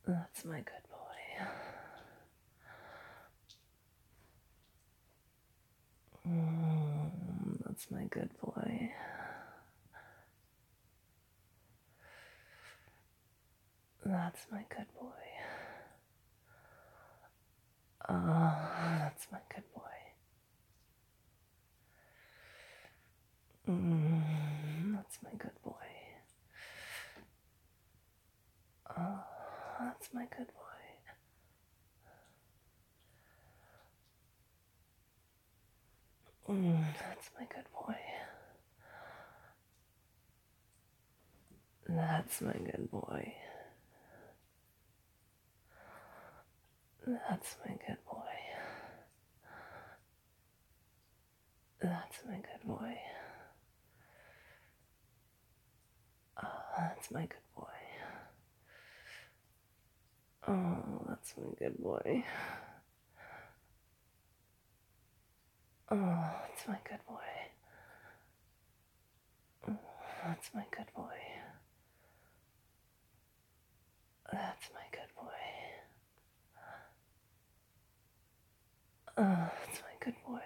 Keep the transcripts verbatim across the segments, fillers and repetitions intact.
That's my good boy. Mm, that's my good boy. That's my good boy. Oh, that's my good boy. Mm, that's my good boy. Oh, that's my good boy. Mm, that's my good boy. That's my good boy. That's my good boy. That's my good boy. Oh, that's my good boy. Oh, that's my good boy. Oh, that's my good boy. Oh, that's my good boy. That's my good boy. Oh, that's my good boy.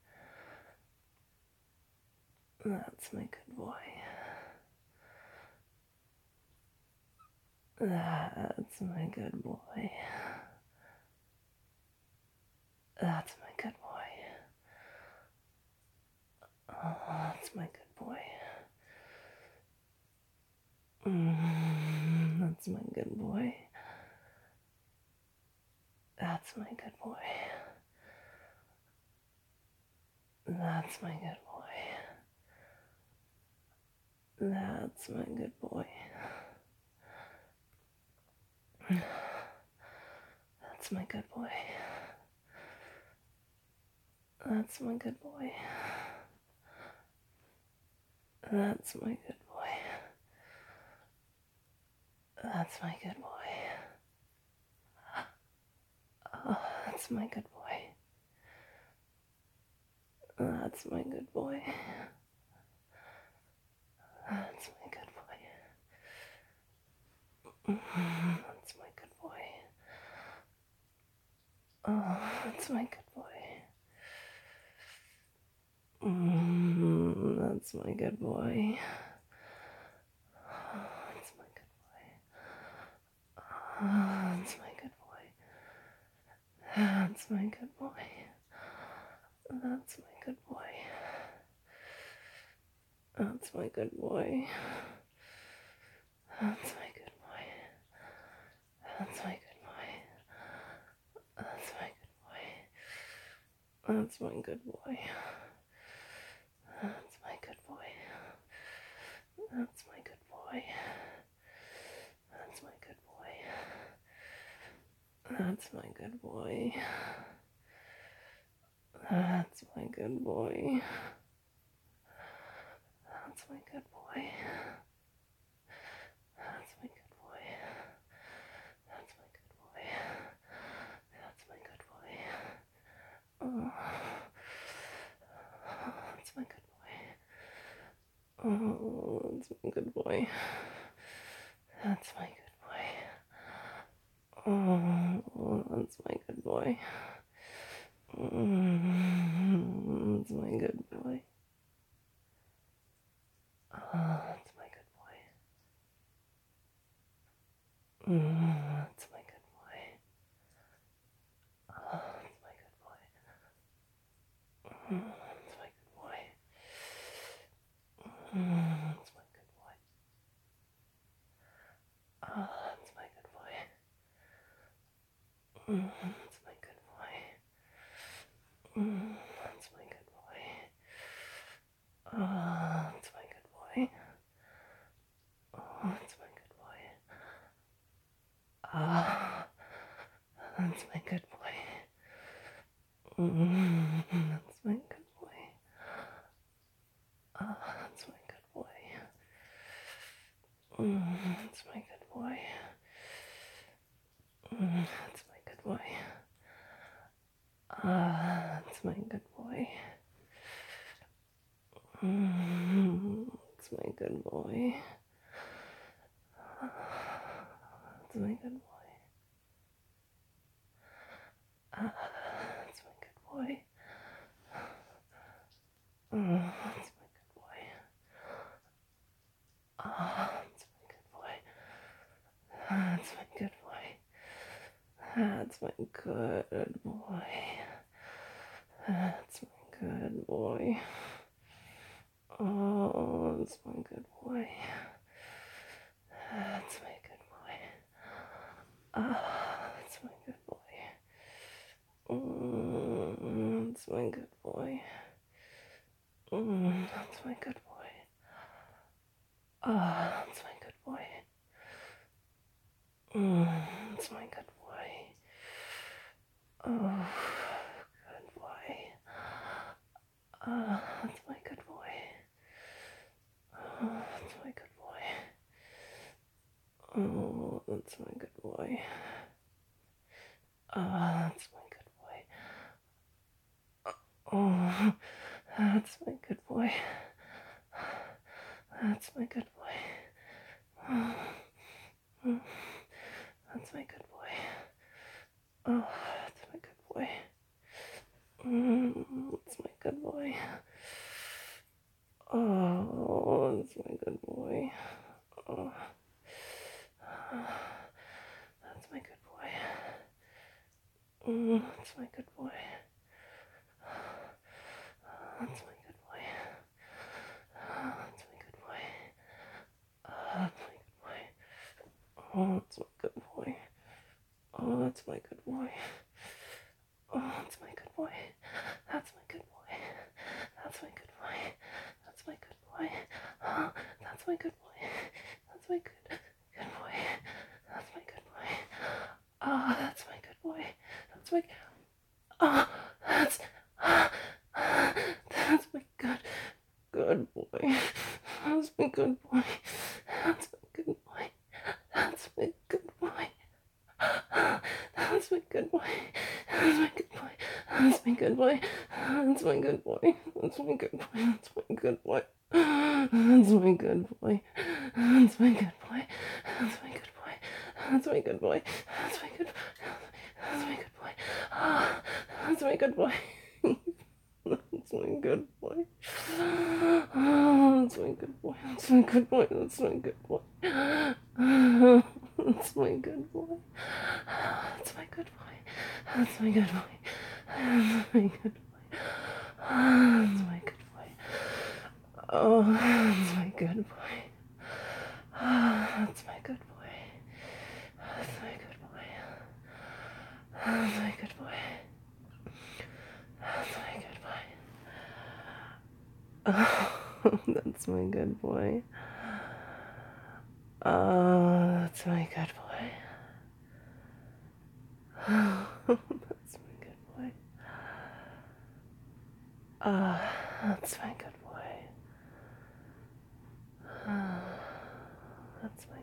That's my good boy. That's my good boy. That's my good boy. Oh, that's my good boy. Mm, that's my good boy. That's my good boy. That's my good boy. That's my good boy. That's my good boy. That's my good boy. That's my good boy. That's my good boy. Oh, that's my good boy. That's my good boy. That's my good boy. That's my good boy. Oh, that's my good boy. Mm, that's my good boy. Oh, that's my good boy. Oh, that's my good boy. That's my good boy. That's my good boy. That's my good boy. That's my good boy. That's my good boy. That's my good boy. That's my good boy. That's my good boy. That's my good boy. That's my good boy. That's my good boy. That's my good boy. That's my good boy. That's my good boy. That's my good boy. That's my good boy. Oh, that's my good boy. Oh, that's my good boy. That's my good boy. Oh, that's my good boy. Mm, that's my good boy. Oh, that's my good boy. Mm, that's my good boy. Oh, that's my good boy. Mm, that's my good boy. Mm, that's my good boy. Oh, that's my good boy. Mm, that's my good boy. Mm, that's my good boy. Oh, that's my good boy. Oh, that's my good boy. Ah, that's my good boy. Mm, that's my good boy. Ah, that's my good boy. Mm, that's my good boy. Mm, that's my good boy. Ah, that's my good boy. Mm, that's my good boy. That's my good boy. Ah, that's my good boy. Mm, that's my good boy. Ah, that's my good boy. That's my good boy. That's my good boy. That's my good boy. Oh, that's my good boy. That's my good boy. Ah, that's my good boy. Mm, that's my good boy. Mm, that's my good boy. Ah, that's my good boy. Mm, that's my good boy. Oh, good boy. Ah, that's my good boy. Oh, that's my good boy. Oh, that's my good boy. Ah, that's my good boy. Oh, that's my good boy. That's my good boy. That's my good boy. Oh, that's my good boy. Mm, that's my good boy. Oh, that's my good boy. Oh, that's my good boy. Mm, that's my good boy. That's my good boy. That's my good boy. Uh, that's my good boy. Oh, that's my good boy. Oh, that's my good boy. Oh, that's my good boy. That's my good boy. That's my good boy. That's my good boy. Oh, that's my good boy. That's my good good boy. That's my good boy. Oh, that's my good boy. That's my oh, that's that's my good good boy. That's my good boy. That's my good boy. That's my good boy. That's my good boy. That's my good boy. That's my good boy. That's my good boy. That's my good boy. That's my good boy. That's my good boy. That's my good boy. That's my good boy. That's my good boy. That's my good. That's my good boy. Ah, that's my good boy. That's my good boy. Oh, that's my good boy. That's my good boy. That's my good boy. That's my good boy. That's my good boy. That's my good boy. That's my good boy. That's my good boy. Oh, that's my good boy. That's my good boy. That's my good boy. That's my good boy. That's my good boy. Oh, that's my good boy. Oh, that's my good boy. Oh, that's my good boy. Oh, that's my good boy. Oh, that's